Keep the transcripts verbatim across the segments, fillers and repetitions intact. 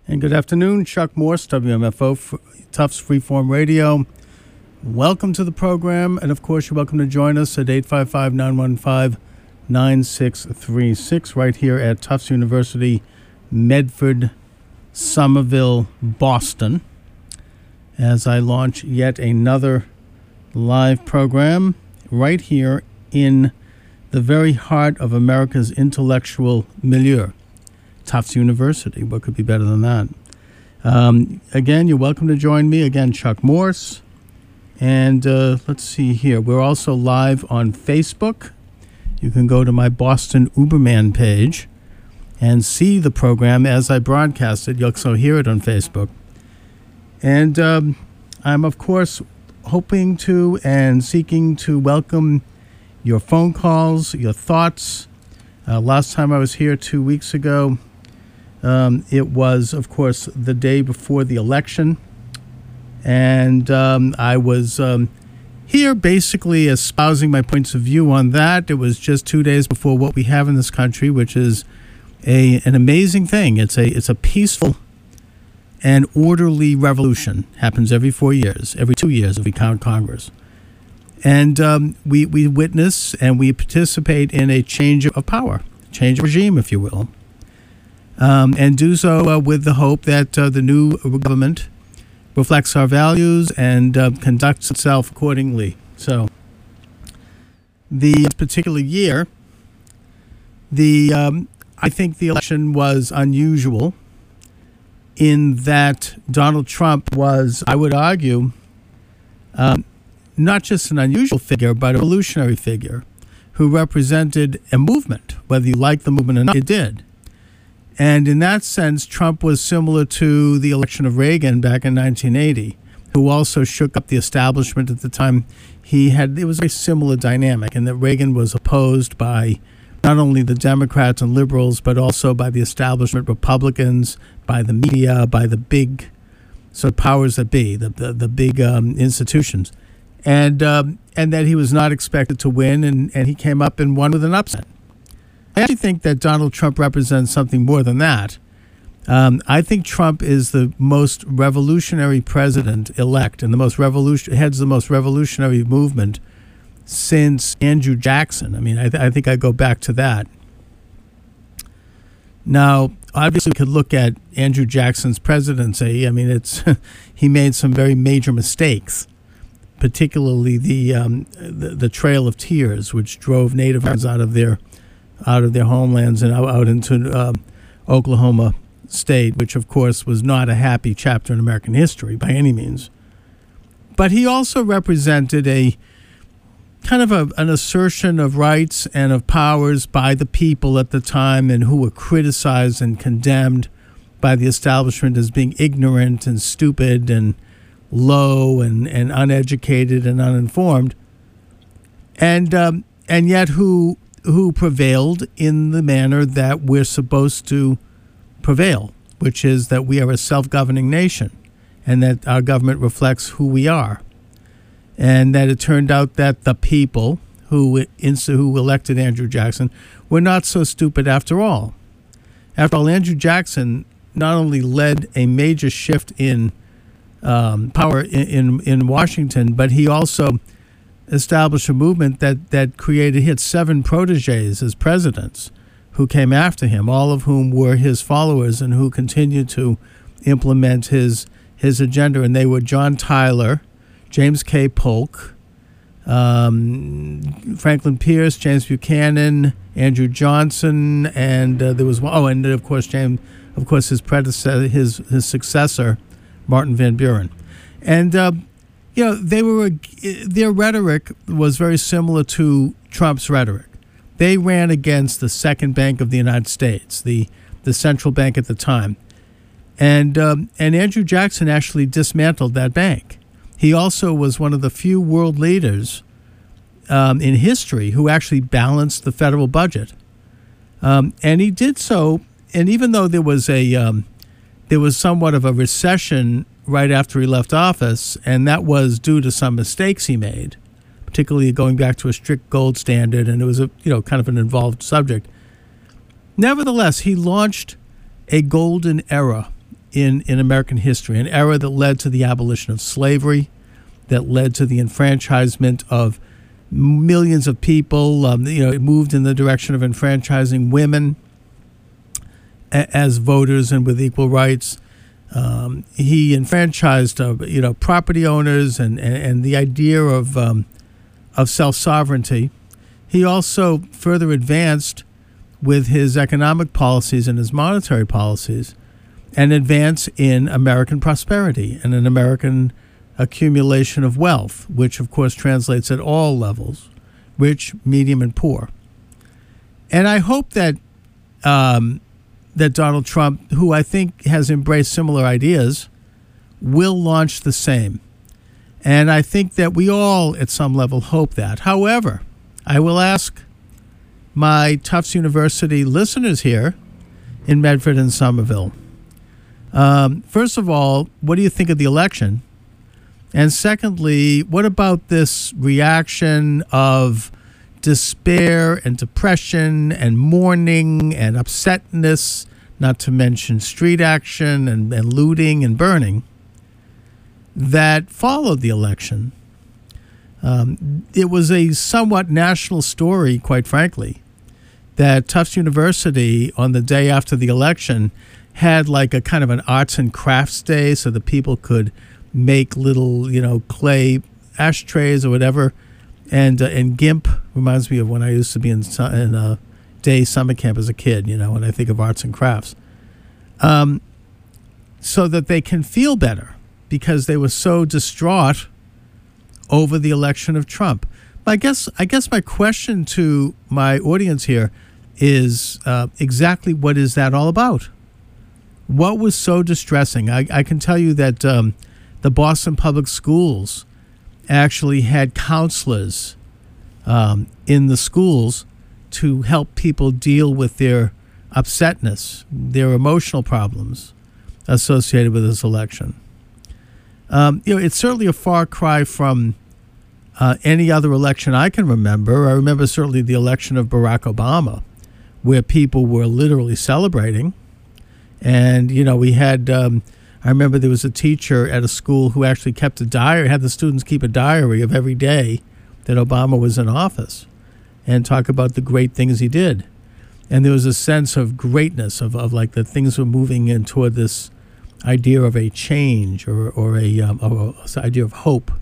And good afternoon, Chuck Morse, W M F O, Tufts Freeform Radio. Welcome to the program, and of course, you're welcome to join us at eight five five, nine one five, nine six three six right here at Tufts University, Medford, Somerville, Boston, as I launch yet another live program right here in the very heart of America's intellectual milieu. Tufts University. What could be better than that? Um, again, you're welcome to join me. Again, Chuck Morse. And uh, let's see here. We're also live on Facebook. You can go to my Boston Uberman page and see the program as I broadcast it. You'll also hear it on Facebook. And um, I'm, of course, hoping to and seeking to welcome your phone calls, your thoughts. Uh, last time I was here two weeks ago, Um, it was, of course, the day before the election, and um, I was um, here basically espousing my points of view on that. It was just two days before what we have in this country, which is a an amazing thing. It's a it's a peaceful and orderly revolution. Happens every four years, every two years if we count Congress. And um, we, we witness and we participate in a change of power, change of regime, if you will. Um, and do so uh, with the hope that uh, the new government reflects our values and uh, conducts itself accordingly. So, the particular year, the um, I think the election was unusual in that Donald Trump was, I would argue, um, not just an unusual figure, but a revolutionary figure who represented a movement, whether you like the movement or not, it did. And in that sense, Trump was similar to the election of Reagan back in nineteen eighty, who also shook up the establishment at the time. He had, it was a very similar dynamic, in that Reagan was opposed by not only the Democrats and liberals, but also by the establishment Republicans, by the media, by the big sort of powers that be, the the, the big um, institutions. And um, and that he was not expected to win, and, and he came up and won with an upset. I actually think that Donald Trump represents something more than that. Um, I think Trump is the most revolutionary president-elect and the most revolution heads the most revolutionary movement since Andrew Jackson. I mean, I, th- I think I go back to that. Now, obviously, we could look at Andrew Jackson's presidency. I mean, it's he made some very major mistakes, particularly the um, the, the Trail of Tears, which drove Native Americans out of their out of their homelands and out, out into uh, Oklahoma State, which, of course, was not a happy chapter in American history by any means. But he also represented a kind of a, an assertion of rights and of powers by the people at the time, and who were criticized and condemned by the establishment as being ignorant and stupid and low and, and uneducated and uninformed, and um, and yet who who prevailed in the manner that we're supposed to prevail, which is that we are a self-governing nation and that our government reflects who we are. And that it turned out that the people who who elected Andrew Jackson were not so stupid after all. After all, Andrew Jackson not only led a major shift in um, power in, in, in Washington, but he also established a movement that, that created, he had seven proteges as presidents who came after him, all of whom were his followers and who continued to implement his his agenda. And they were John Tyler, James K. Polk, um, Franklin Pierce, James Buchanan, Andrew Johnson, and uh, there was oh, and of course James, of course his predecessor, his his successor, Martin Van Buren, and. Uh, You know, they were their rhetoric was very similar to Trump's rhetoric. They ran against the second bank of the United States, the the central bank at the time, and um, and Andrew Jackson actually dismantled that bank. He also was one of the few world leaders um, in history who actually balanced the federal budget, um, and he did so. And even though there was a um, there was somewhat of a recession right after he left office, and that was due to some mistakes he made, particularly going back to a strict gold standard, and it was a you know kind of an involved subject. Nevertheless, he launched a golden era in, in American history, an era that led to the abolition of slavery, that led to the enfranchisement of millions of people. Um, you know, it moved in the direction of enfranchising women a- as voters and with equal rights. Um, he enfranchised, uh, you know, property owners and, and, and the idea of um, of self-sovereignty. He also further advanced with his economic policies and his monetary policies an advance in American prosperity and an American accumulation of wealth, which of course translates at all levels, rich, medium, and poor. And I hope that um, that Donald Trump, who I think has embraced similar ideas, will launch the same. And I think that we all at some level hope that. However, I will ask my Tufts University listeners here in Medford and Somerville, Um, first of all, what do you think of the election? And secondly, what about this reaction of despair and depression and mourning and upsetness, not to mention street action and, and looting and burning, that followed the election? Um, it was a somewhat national story, quite frankly, that Tufts University on the day after the election had like a kind of an arts and crafts day so that people could make little, you know, clay ashtrays or whatever. And uh, and GIMP reminds me of when I used to be in, in a day summer camp as a kid, you know, when I think of arts and crafts. Um, so that they can feel better because they were so distraught over the election of Trump. I guess, I guess my question to my audience here is uh, exactly what is that all about? What was so distressing? I, I can tell you that um, the Boston Public Schools actually had counselors um, in the schools to help people deal with their upsetness, their emotional problems associated with this election. Um, you know, it's certainly a far cry from uh, any other election I can remember. I remember certainly the election of Barack Obama, where people were literally celebrating. And, you know, we had, um, I remember there was a teacher at a school who actually kept a diary, had the students keep a diary of every day that Obama was in office and talk about the great things he did. And there was a sense of greatness, of, of like that things were moving in toward this idea of a change or, or a, um, or a idea of hope.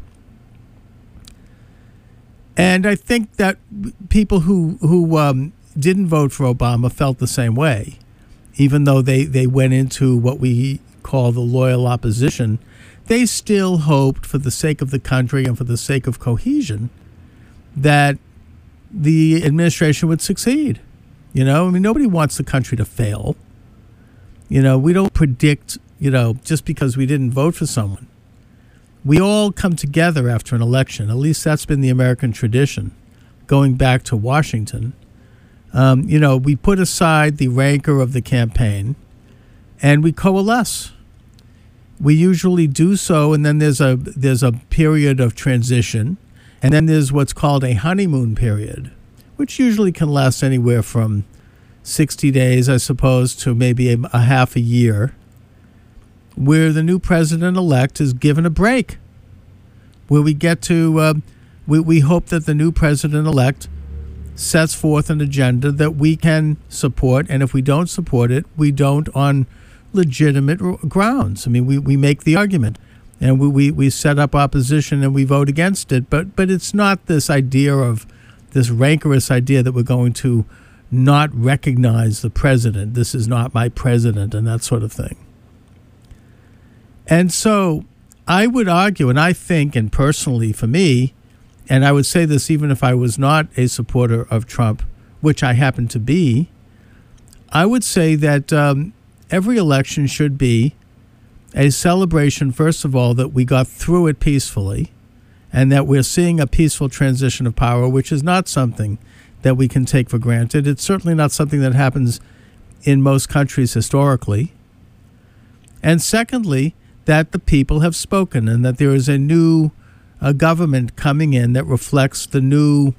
And I think that people who, who um, didn't vote for Obama felt the same way. Even though they, they went into what we call the loyal opposition, they still hoped, for the sake of the country and for the sake of cohesion, that the administration would succeed. You know, I mean, nobody wants the country to fail. You know, we don't predict, you know, just because we didn't vote for someone. We all come together after an election. At least that's been the American tradition, going back to Washington. Um, you know, we put aside the rancor of the campaign and we coalesce. We usually do so, and then there's a there's a period of transition, and then there's what's called a honeymoon period, which usually can last anywhere from sixty days, I suppose, to maybe a, a half a year, where the new president-elect is given a break, where we get to, uh, we, we hope that the new president-elect sets forth an agenda that we can support, and if we don't support it, we don't on legitimate grounds. I mean, we, we make the argument, and we, we, we set up opposition and we vote against it, but but it's not this idea of this rancorous idea that we're going to not recognize the president. This is not my president, and that sort of thing. And so I would argue, and I think, and personally for me, and I would say this even if I was not a supporter of Trump, which I happen to be, I would say that um, every election should be a celebration, first of all, that we got through it peacefully and that we're seeing a peaceful transition of power, which is not something that we can take for granted. It's certainly not something that happens in most countries historically. And secondly, that the people have spoken and that there is a new a government coming in that reflects the new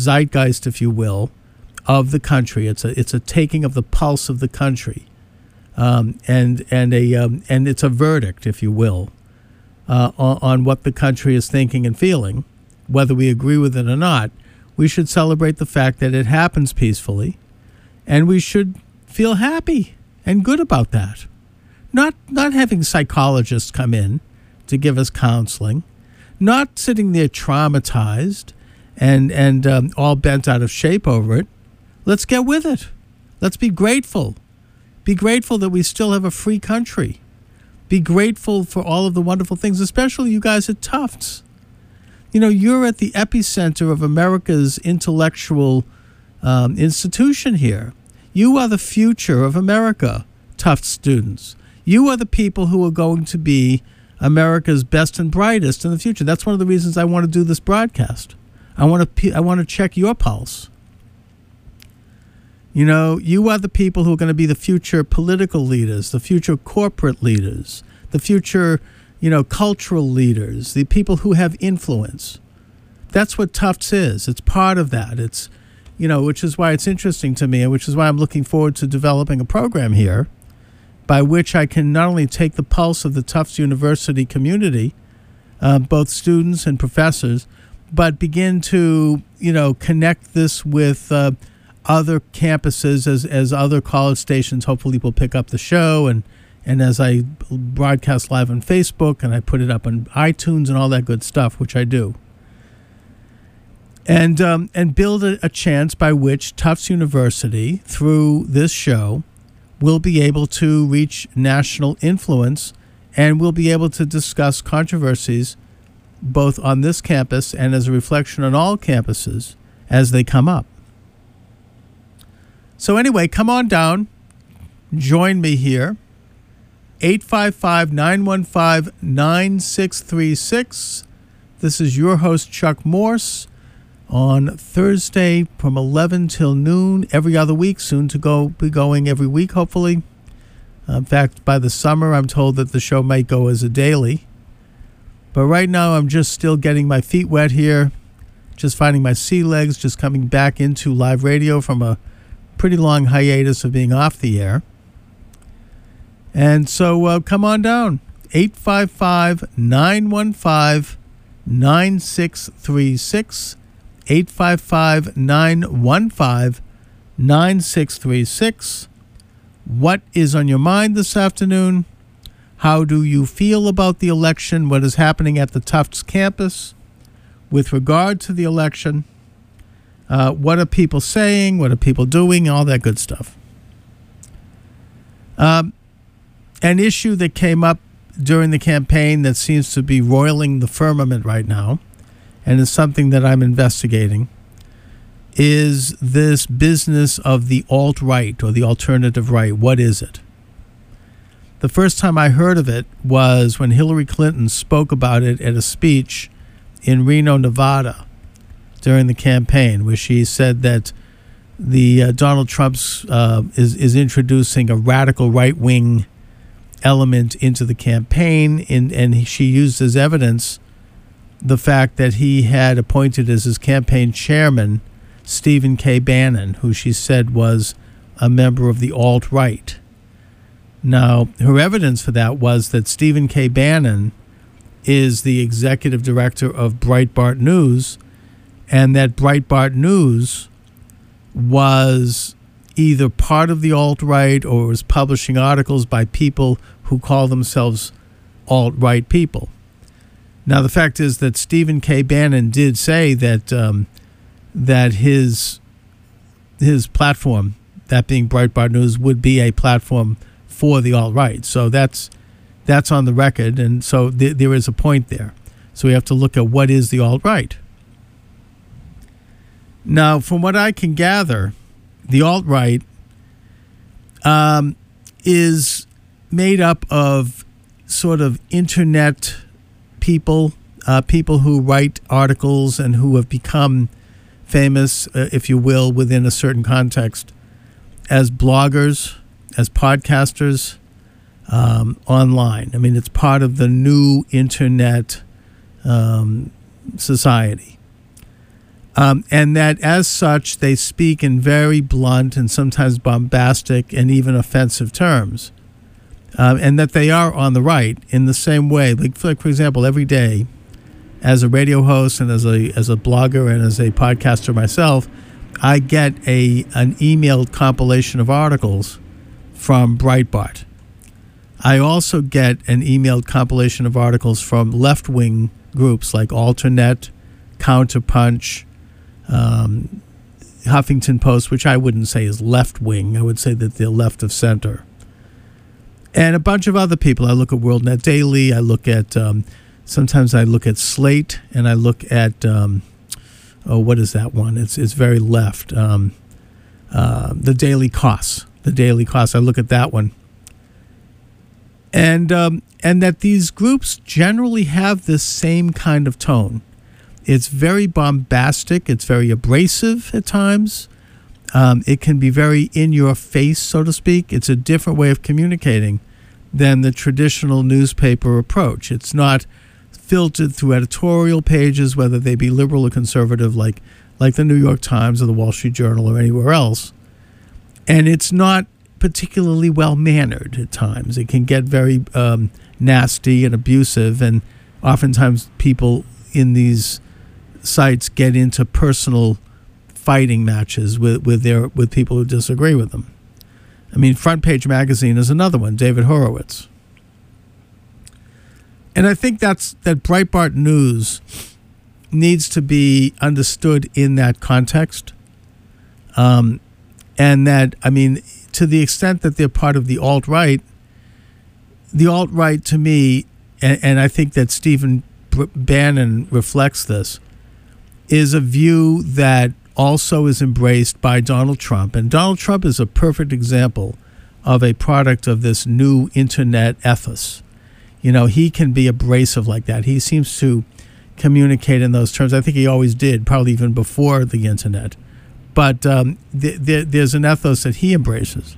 zeitgeist, if you will, of the country. It's a it's a taking of the pulse of the country, um, and and a um, and it's a verdict, if you will, uh, on, on what the country is thinking and feeling, whether we agree with it or not. We should celebrate the fact that it happens peacefully, and we should feel happy and good about that. Not not having psychologists come in to give us counseling, not sitting there traumatized and and um, all bent out of shape over it. Let's get with it. Let's be grateful. Be grateful that we still have a free country. Be grateful for all of the wonderful things, especially you guys at Tufts. You know, you're at the epicenter of America's intellectual um, institution here. You are the future of America, Tufts students. You are the people who are going to be America's best and brightest in the future. That's one of the reasons I want to do this broadcast. I want to I want to check your pulse. You know, you are the people who are going to be the future political leaders, the future corporate leaders, the future, you know, cultural leaders, the people who have influence. That's what Tufts is. It's part of that. It's, you know, which is why it's interesting to me, and which is why I'm looking forward to developing a program here by which I can not only take the pulse of the Tufts University community, uh, both students and professors, but begin to, you know, connect this with uh, other campuses as, as other college stations hopefully will pick up the show, and, and as I broadcast live on Facebook and I put it up on iTunes and all that good stuff, which I do. And, um, and build a, a chance by which Tufts University, through this show, will be able to reach national influence, and will be able to discuss controversies both on this campus and as a reflection on all campuses as they come up. So anyway, come on down, join me here, eight five five, nine one five, nine six three six. This is your host, Chuck Morse, on Thursday from eleven till noon every other week, soon to go be going every week, hopefully. Uh, in fact, by the summer, I'm told that the show might go as a daily. But right now, I'm just still getting my feet wet here, just finding my sea legs, just coming back into live radio from a pretty long hiatus of being off the air. And so uh, come on down, eight five five, nine one five, nine six three six, eight five five, nine one five, nine six three six. What is on your mind this afternoon? How do you feel about the election? What is happening at the Tufts campus with regard to the election? Uh, what are people saying? What are people doing? All that good stuff. Um, an issue that came up during the campaign that seems to be roiling the firmament right now, and is something that I'm investigating, is this business of the alt-right or the alternative right. What is it? The first time I heard of it was when Hillary Clinton spoke about it at a speech in Reno, Nevada, during the campaign, where she said that the uh, Donald Trump's uh, is is introducing a radical right-wing element into the campaign, in, and she used as evidence the fact that he had appointed as his campaign chairman Stephen K. Bannon, who she said was a member of the alt-right. Now, her evidence for that was that Stephen K. Bannon is the executive director of Breitbart News, and that Breitbart News was either part of the alt-right or was publishing articles by people who call themselves alt-right people. Now, the fact is that Stephen K. Bannon did say that um, that his his platform, that being Breitbart News, would be a platform for the alt-right. So that's that's on the record, and so th- there is a point there. So we have to look at what is the alt-right. Now, from what I can gather, the alt-right um, is made up of sort of internet people, uh, people who write articles and who have become famous, uh, if you will, within a certain context, as bloggers, as podcasters, um, online. I mean, it's part of the new internet um, society. Um, and that as such, they speak in very blunt and sometimes bombastic and even offensive terms. um, and that they are on the right in the same way. Like for, like, for example, every day, as a radio host and as a as a blogger and as a podcaster myself, I get a an emailed compilation of articles from Breitbart. I also get an emailed compilation of articles from left-wing groups like Alternet, Counterpunch, um, Huffington Post, which I wouldn't say is left-wing. I would say that they're left of center. And a bunch of other people. I look at WorldNet Daily. I look at, um, sometimes I look at Slate, and I look at, um, oh, what is that one? It's it's very left. Um, uh, the Daily Costs. The Daily Costs. I look at that one. And um, and that these groups generally have this same kind of tone. It's very bombastic. It's very abrasive at times. Um, it can be very in your face, so to speak. It's a different way of communicating than the traditional newspaper approach. It's not filtered through editorial pages, whether they be liberal or conservative, like like the New York Times or the Wall Street Journal or anywhere else. And it's not particularly well-mannered at times. It can get very um, nasty and abusive, and oftentimes people in these sites get into personal fighting matches with, with their with people who disagree with them. I mean, Front Page Magazine is another one, David Horowitz. And I think that's that Breitbart News needs to be understood in that context. Um, and that, I mean, to the extent that they're part of the alt-right, the alt-right to me, and, and I think that Stephen Bannon reflects this, is a view that also is embraced by Donald Trump. And Donald Trump is a perfect example of a product of this new internet ethos. You know, he can be abrasive like that. He seems to communicate in those terms. I think he always did, probably even before the internet. But um, th- th- there's an ethos that he embraces.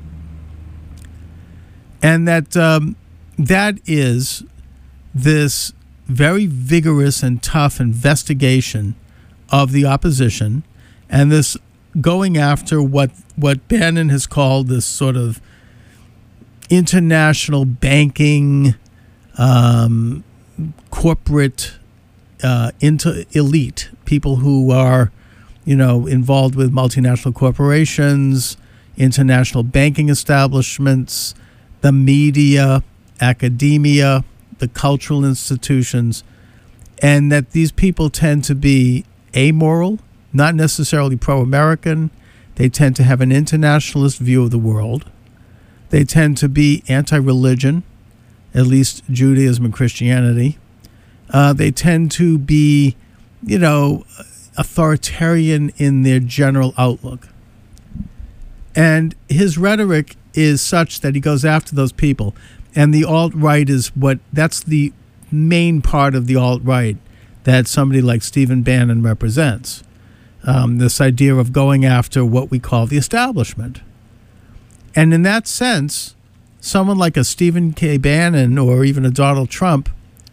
And that um, that is this very vigorous and tough investigation of the opposition, and this going after what what Bannon has called this sort of international banking, um, corporate uh, into elite, people who are, you know, involved with multinational corporations, international banking establishments, the media, academia, the cultural institutions, and that these people tend to be amoral, not necessarily pro-American. They tend to have an internationalist view of the world. They tend to be anti-religion, at least Judaism and Christianity. Uh, they tend to be, you know, authoritarian in their general outlook. And his rhetoric is such that he goes after those people. And the alt-right is what, that's the main part of the alt-right that somebody like Stephen Bannon represents. Um, this idea of going after what we call the establishment. And in that sense, someone like a Stephen K. Bannon or even a Donald Trump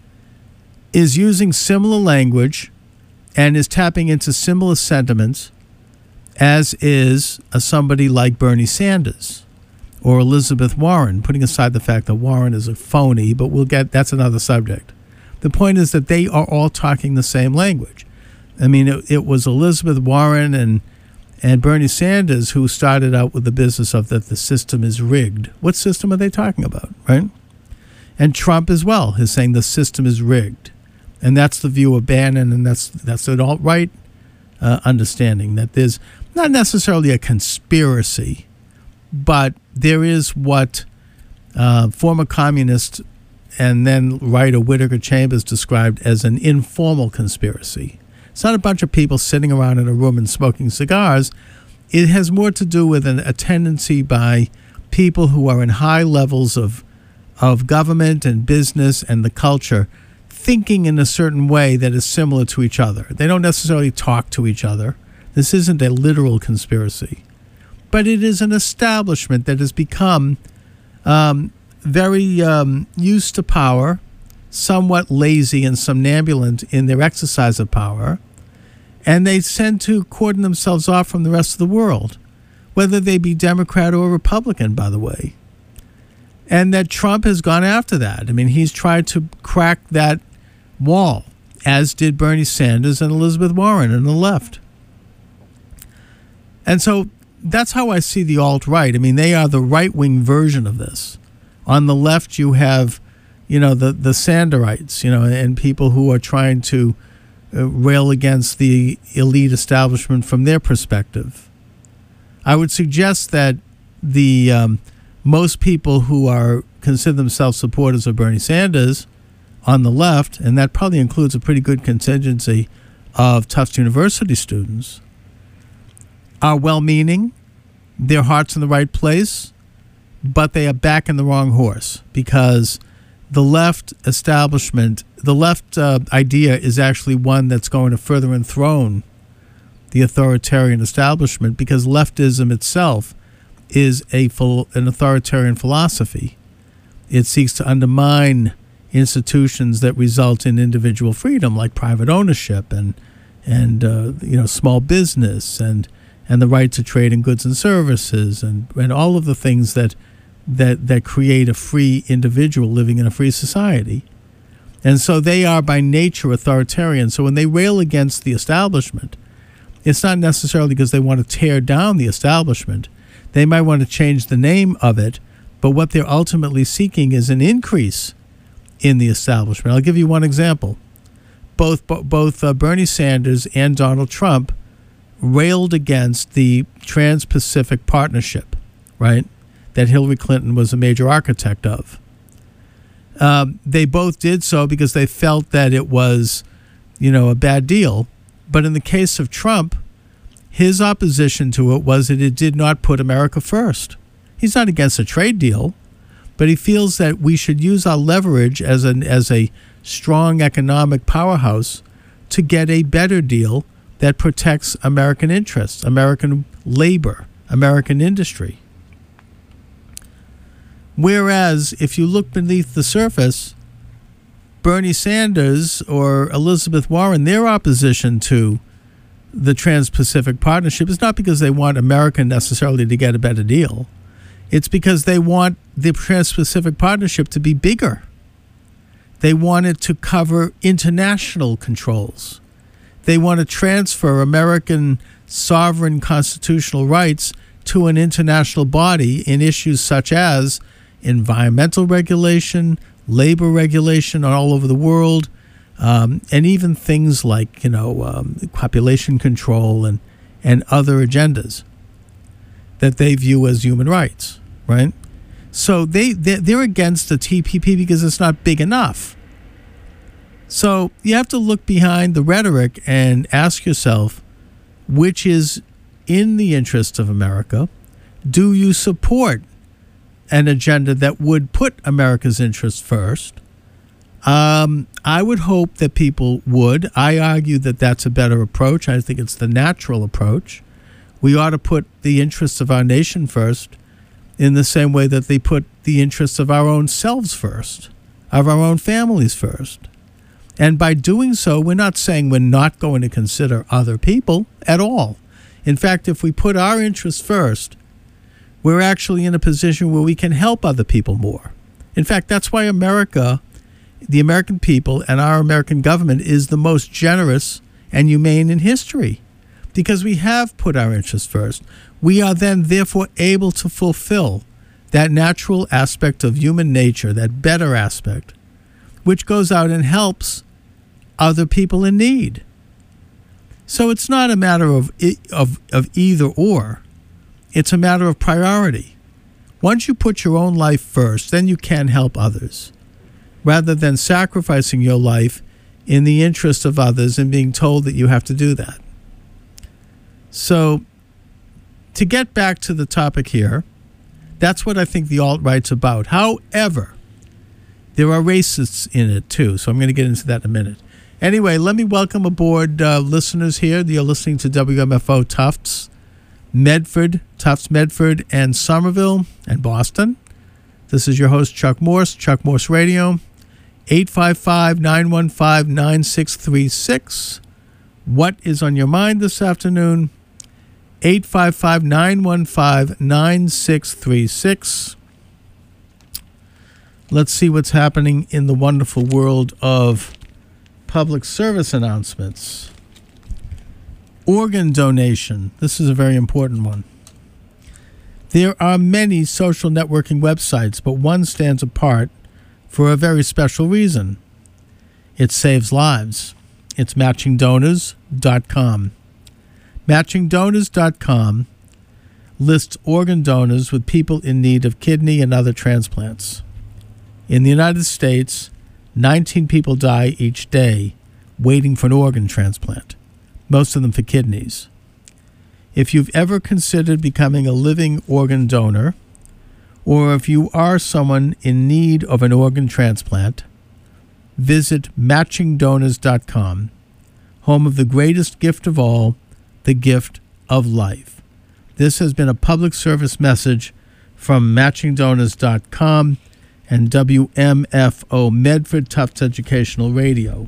is using similar language and is tapping into similar sentiments as is a somebody like Bernie Sanders or Elizabeth Warren, putting aside the fact that Warren is a phony, but we'll get, that's another subject. The point is that they are all talking the same language. I mean, it, it was Elizabeth Warren and and Bernie Sanders who started out with the business of that the system is rigged. What system are they talking about, right? And Trump as well is saying the system is rigged. And that's the view of Bannon, and that's that's an alt-right uh, understanding, that there's not necessarily a conspiracy, but there is what uh, former communist and then writer Whittaker Chambers described as an informal conspiracy. It's not a bunch of people sitting around in a room and smoking cigars. It has more to do with an, a tendency by people who are in high levels of of government and business and the culture thinking in a certain way that is similar to each other. They don't necessarily talk to each other. This isn't a literal conspiracy. But it is an establishment that has become um, very um, used to power, somewhat lazy and somnambulant in their exercise of power, and they tend to cordon themselves off from the rest of the world, whether they be Democrat or Republican, by the way. And that Trump has gone after that. I mean, he's tried to crack that wall, as did Bernie Sanders and Elizabeth Warren and the left. And so that's how I see the alt-right. I mean, they are the right-wing version of this. On the left, you have, you know, the, the Sanderites, you know, and people who are trying to uh, rail against the elite establishment from their perspective. I would suggest that the um, most people who are consider themselves supporters of Bernie Sanders on the left, and that probably includes a pretty good contingency of Tufts University students, are well-meaning, their heart's in the right place, but they are backing the wrong horse because the left establishment, the left uh, idea is actually one that's going to further enthrone the authoritarian establishment, because leftism itself is a full, an authoritarian philosophy. It seeks to undermine institutions that result in individual freedom, like private ownership and and uh, you know small business and and the right to trade in goods and services and, and all of the things that that that create a free individual living in a free society. And so they are by nature authoritarian. So when they rail against the establishment, it's not necessarily because they want to tear down the establishment. They might want to change the name of it, but what they're ultimately seeking is an increase in the establishment. I'll give you one example. Both both uh, Bernie Sanders and Donald Trump railed against the Trans-Pacific Partnership, right, that Hillary Clinton was a major architect of. Um, they both did so because they felt that it was, you know, a bad deal. But in the case of Trump, his opposition to it was that it did not put America first. He's not against a trade deal, but he feels that we should use our leverage as an as a strong economic powerhouse to get a better deal that protects American interests, American labor, American industry. Whereas if you look beneath the surface, Bernie Sanders or Elizabeth Warren, their opposition to the Trans-Pacific Partnership is not because they want America necessarily to get a better deal. It's because they want the Trans-Pacific Partnership to be bigger. They want it to cover international controls. They want to transfer American sovereign constitutional rights to an international body in issues such as environmental regulation, labor regulation all over the world, um, and even things like, you know, um, population control and, and other agendas that they view as human rights, right? So they, they're against the T P P because it's not big enough. So you have to look behind the rhetoric and ask yourself, which is in the interest of America? Do you support an agenda that would put America's interests first? Um, I would hope that people would. I argue that that's a better approach. I think it's the natural approach. We ought to put the interests of our nation first in the same way that they put the interests of our own selves first, of our own families first. And by doing so, we're not saying we're not going to consider other people at all. In fact, if we put our interests first, we're actually in a position where we can help other people more. In fact, that's why America, the American people, and our American government is the most generous and humane in history, because we have put our interests first. We are then therefore able to fulfill that natural aspect of human nature, that better aspect, which goes out and helps other people in need. So it's not a matter of of of either or. It's a matter of priority. Once you put your own life first, then you can help others, rather than sacrificing your life in the interest of others and being told that you have to do that. So to get back to the topic here, that's what I think the alt-right's about. However, there are racists in it too, so I'm going to get into that in a minute. Anyway, let me welcome aboard uh, listeners here. You're listening to W M F O Tufts, Medford, Tufts Medford, and Somerville, and Boston. This is your host, Chuck Morse, Chuck Morse Radio, eight five five, nine one five, nine six three six. What is on your mind this afternoon? eight five five, nine one five, nine six three six. let's see what's happening in the wonderful world of public service announcements. Organ donation. This is a very important one. There are many social networking websites, but one stands apart for a very special reason. It saves lives. It's matching donors dot com. matching donors dot com lists organ donors with people in need of kidney and other transplants. In the United States, nineteen people die each day waiting for an organ transplant, most of them for kidneys. If you've ever considered becoming a living organ donor, or if you are someone in need of an organ transplant, visit matching donors dot com, home of the greatest gift of all, the gift of life. This has been a public service message from matching donors dot com and W M F O, Medford Tufts Educational Radio.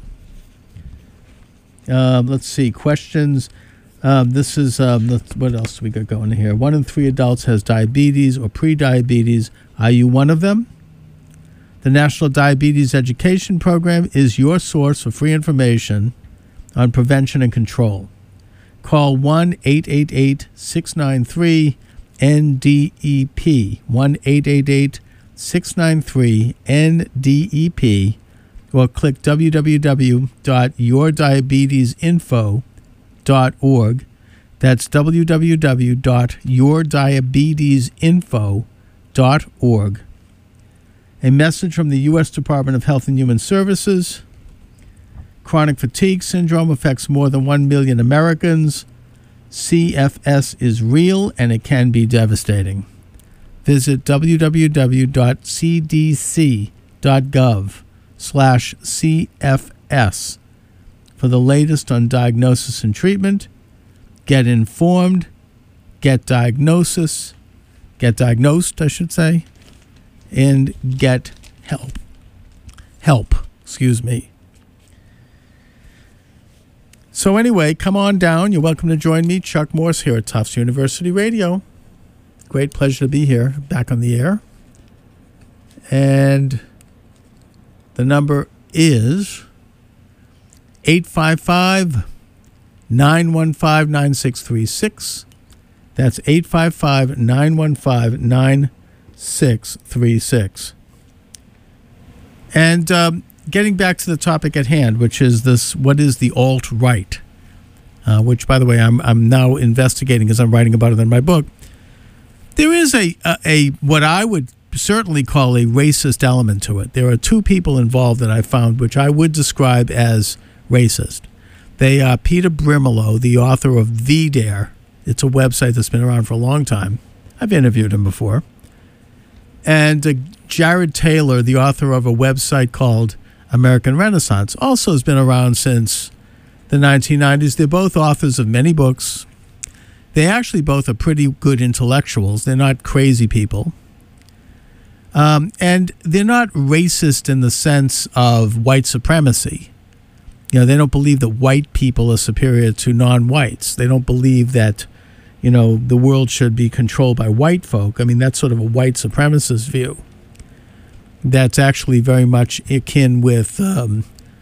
Um, let's see, questions. Um, this is, um, what else do we got going here? One in three adults has diabetes or pre-diabetes. Are you one of them? The National Diabetes Education Program is your source for free information on prevention and control. Call one eight eight eight, six nine three, N D E P, one eight eight eight, six nine three, N D E P, or click w w w dot your diabetes info dot org. That's w w w dot your diabetes info dot org. A message from the U S Department of Health and Human Services. Chronic fatigue syndrome affects more than one million Americans. C F S is real and it can be devastating. Visit w w w dot c d c dot gov slash C F S for the latest on diagnosis and treatment. Get informed, get diagnosis, get diagnosed, I should say, and get help. Help, excuse me. So anyway, come on down. You're welcome to join me, Chuck Morse, here at Tufts University Radio. Great pleasure to be here, back on the air. And the number is eight five five, nine one five, nine six three six. That's eight five five, nine one five, nine six three six. And um, getting back to the topic at hand, which is this, what is the alt-right? Uh, which, by the way, I'm I'm now investigating as I'm writing about it in my book. There is a, a, a what I would certainly call a racist element to it. There are two people involved that I found which I would describe as racist. They are Peter Brimelow, the author of V Dare. It's a website that's been around for a long time. I've interviewed him before. And uh, Jared Taylor, the author of a website called American Renaissance, also has been around since the nineteen nineties. They're both authors of many books. They actually both are pretty good intellectuals. They're not crazy people. Um, and they're not racist in the sense of white supremacy. You know, they don't believe that white people are superior to non-whites. They don't believe that, you know, the world should be controlled by white folk. I mean, that's sort of a white supremacist view. That's actually very much akin with, um,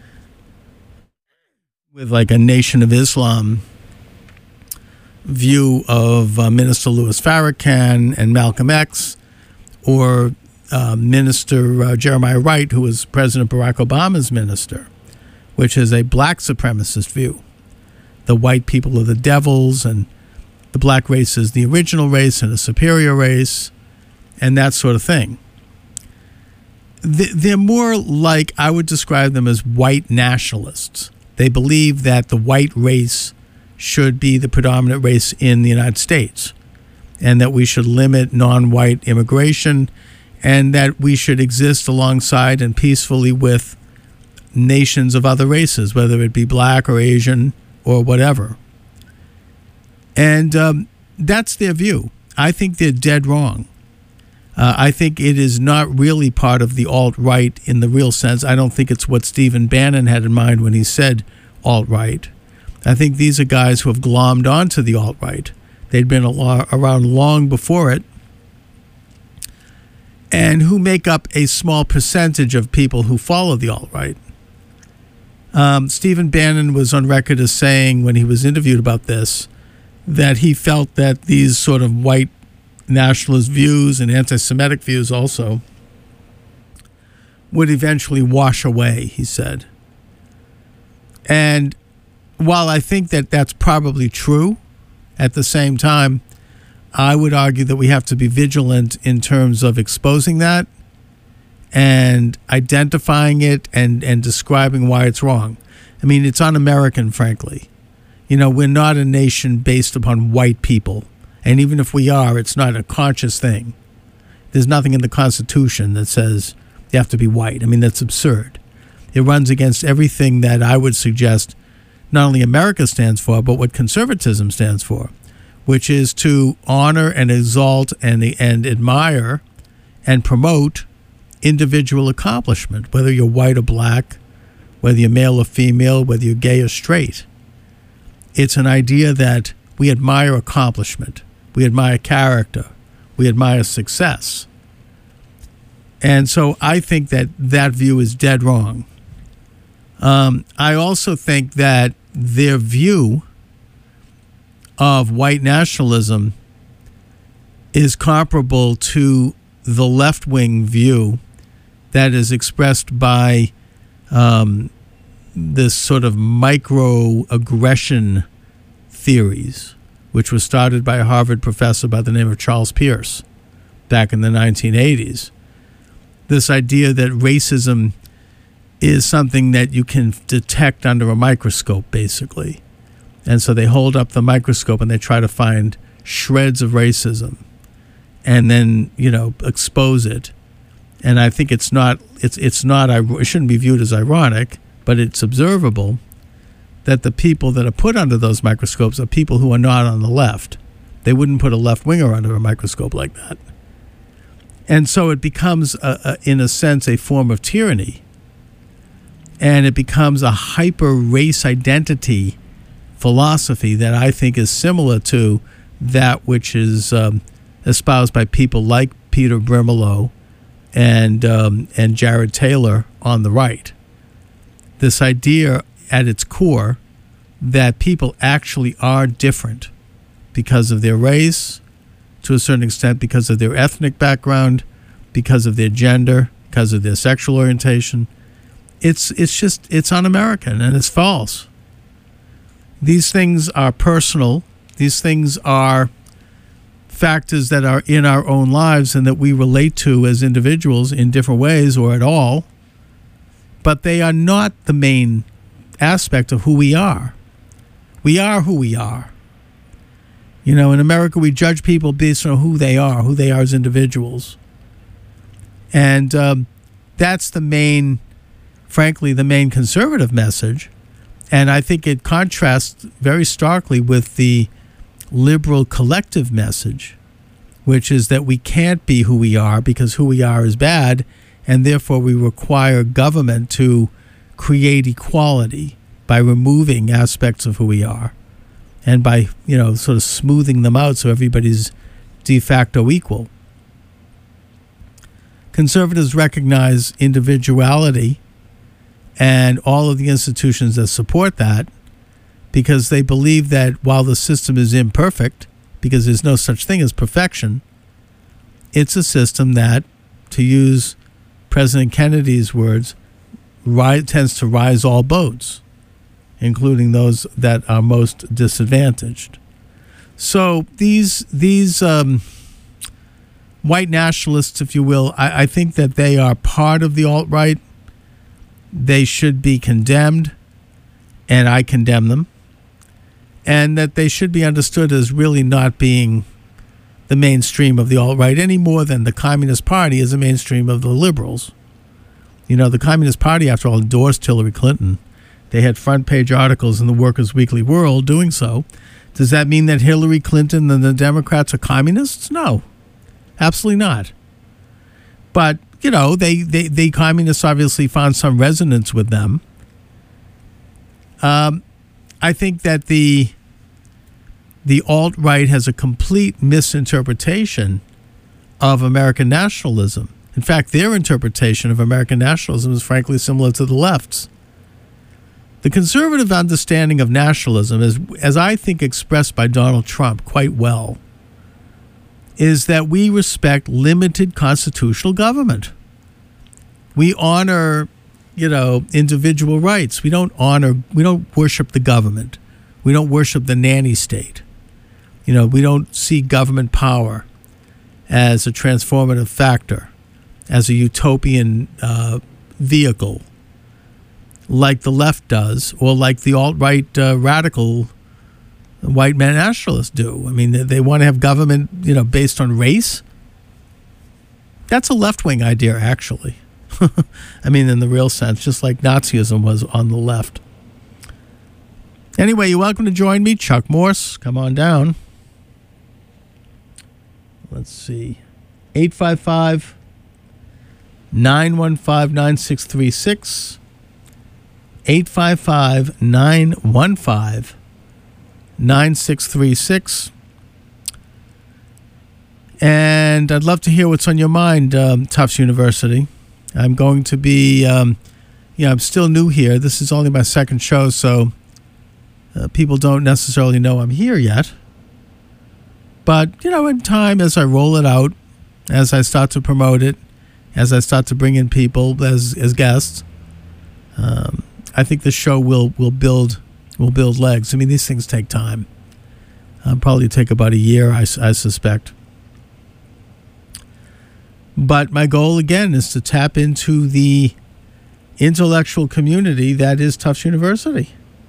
with like a Nation of Islam view of uh, Minister Louis Farrakhan and Malcolm X, or uh, Minister uh, Jeremiah Wright, who was President Barack Obama's minister, which is a black supremacist view. The white people are the devils, and the black race is the original race and a superior race, and that sort of thing. They're more like, I would describe them as white nationalists. They believe that the white race should be the predominant race in the United States, and that we should limit non-white immigration, and that we should exist alongside and peacefully with nations of other races, whether it be black or Asian or whatever. And um, that's their view. I think they're dead wrong. Uh, I think it is not really part of the alt-right in the real sense. I don't think it's what Stephen Bannon had in mind when he said alt-right. I think these are guys who have glommed onto the alt-right. They'd been around long before it. and who make up a small percentage of people who follow the alt-right. Um, Stephen Bannon was on record as saying, when he was interviewed about this, that he felt that these sort of white nationalist views and anti-Semitic views also would eventually wash away, he said. And while I think that that's probably true, at the same time, I would argue that we have to be vigilant in terms of exposing that and identifying it and, and describing why it's wrong. I mean, it's un-American, frankly. You know, we're not a nation based upon white people. And even if we are, it's not a conscious thing. There's nothing in the Constitution that says you have to be white. I mean, that's absurd. It runs against everything that I would suggest not only America stands for, but what conservatism stands for, which is to honor and exalt and, and admire and promote individual accomplishment, whether you're white or black, whether you're male or female, whether you're gay or straight. It's an idea that we admire accomplishment, we admire character, we admire success. And so I think that that view is dead wrong. Um, I also think that their view of white nationalism is comparable to the left-wing view that is expressed by um, this sort of microaggression theories, which was started by a Harvard professor by the name of Charles Pierce back in the nineteen eighties. This idea that racism is something that you can detect under a microscope, basically. And so they hold up the microscope and they try to find shreds of racism and then, you know, expose it. And I think it's not, it's it's not, it shouldn't be viewed as ironic, but it's observable that the people that are put under those microscopes are people who are not on the left. They wouldn't put a left-winger under a microscope like that. And so it becomes, a, a, in a sense, a form of tyranny. And it becomes a hyper-race identity philosophy that I think is similar to that which is um, espoused by people like Peter Brimelow and um, and Jared Taylor on the right. This idea at its core that people actually are different because of their race, to a certain extent because of their ethnic background, because of their gender, because of their sexual orientation. It's it's just, it's un-American and it's false. These things are personal. These things are factors that are in our own lives and that we relate to as individuals in different ways or at all. But they are not the main aspect of who we are. We are who we are. You know, in America, we judge people based on who they are, who they are as individuals. And um, that's the main, frankly, the main conservative message. And I think it contrasts very starkly with the liberal collective message, which is that we can't be who we are because who we are is bad, and therefore we require government to create equality by removing aspects of who we are and by, you know, sort of smoothing them out so everybody's de facto equal. Conservatives recognize individuality and all of the institutions that support that because they believe that while the system is imperfect, because there's no such thing as perfection, it's a system that, to use President Kennedy's words, ri- tends to rise all boats, including those that are most disadvantaged. So these these um, white nationalists, if you will, I, I think that they are part of the alt-right. They should be condemned, and I condemn them, and that they should be understood as really not being the mainstream of the alt-right any more than the Communist Party is the mainstream of the liberals. You know, the Communist Party, after all, endorsed Hillary Clinton. They had front-page articles in the Workers' Weekly World doing so. Does that mean that Hillary Clinton and the Democrats are communists? No, absolutely not. But, you know, they, they, they communists obviously found some resonance with them. Um, I think that the the alt-right has a complete misinterpretation of American nationalism. In fact, their interpretation of American nationalism is frankly similar to the left's. The conservative understanding of nationalism, is, as I think expressed by Donald Trump quite well, is that we respect limited constitutional government. We honor, you know, individual rights. We don't honor, we don't worship the government. We don't worship the nanny state. You know, we don't see government power as a transformative factor, as a utopian uh, vehicle, like the left does, or like the alt-right uh, radical white man nationalists do. I mean, they, they want to have government, you know, based on race. That's a left-wing idea, actually. I mean, in the real sense, just like Nazism was on the left. Anyway, you're welcome to join me, Chuck Morse. Come on down. Let's see. eight five five, nine one five, nine six three six. eight five five, nine one five, nine six three six. And I'd love to hear what's on your mind, um, Tufts University. I'm going to be, um, yeah, I'm still new here. This is only my second show, so uh, people don't necessarily know I'm here yet. But, you know, in time, as I roll it out, as I start to promote it, as I start to bring in people as as guests, um, I think the show will will build will build legs. I mean, these things take time. Uh, probably take about a year, I, I suspect. But my goal, again, is to tap into the intellectual community that is Tufts University.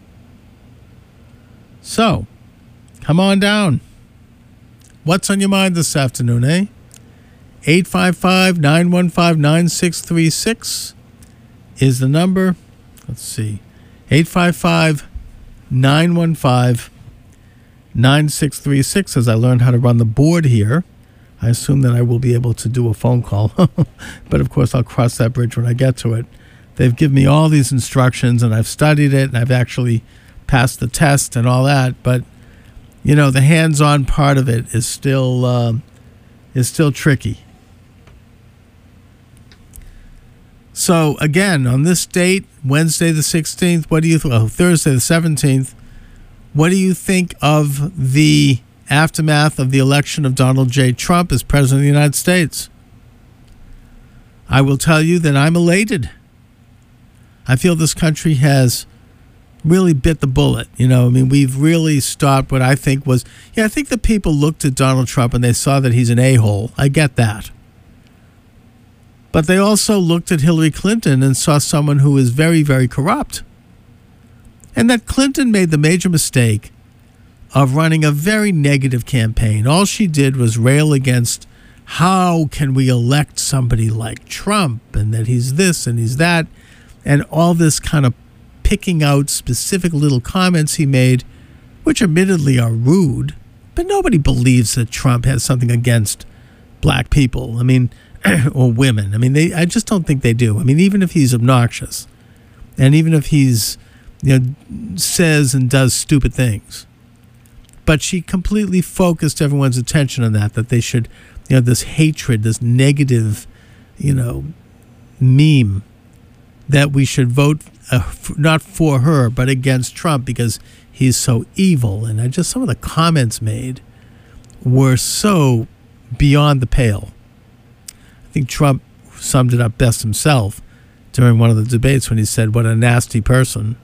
So, come on down. What's on your mind this afternoon, eh? eight five five, nine one five, nine six three six is the number. Let's see. eight five five, nine one five, nine six three six. As I learn how to run the board here, I assume that I will be able to do a phone call. But, of course, I'll cross that bridge when I get to it. They've given me all these instructions, and I've studied it, and I've actually passed the test and all that. But, you know, the hands-on part of it is still uh, is still tricky. So, again, on this date, Wednesday the sixteenth, what do you th- oh, Thursday the seventeenth, what do you think of the aftermath of the election of Donald J. Trump as President of the United States? I will tell you that I'm elated. I feel this country has really bit the bullet. You know, I mean, we've really stopped what I think was, yeah, I think the people looked at Donald Trump and they saw that he's an a-hole. I get that. But they also looked at Hillary Clinton and saw someone who is very, very corrupt. And that Clinton made the major mistake of running a very negative campaign. All she did was rail against how can we elect somebody like Trump, and that he's this and he's that, and all this kind of picking out specific little comments he made, which admittedly are rude, but nobody believes that Trump has something against black people. I mean, or women. I mean, they. I just don't think they do. I mean, even if he's obnoxious, and even if he's, you know, says and does stupid things, but she completely focused everyone's attention on that, that they should, you know, this hatred, this negative, you know, meme, that we should vote uh, f- not for her, but against Trump because he's so evil. And I just, some of the comments made were so beyond the pale. I think Trump summed it up best himself during one of the debates when he said, what a nasty person.